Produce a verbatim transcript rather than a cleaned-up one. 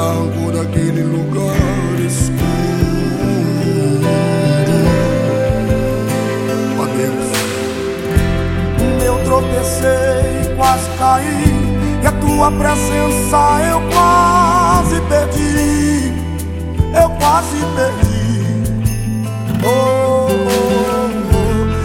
branco daquele lugar escuro. Ó Deus, eu tropecei, quase caí, e a tua presença eu quase perdi, eu quase perdi. Oh,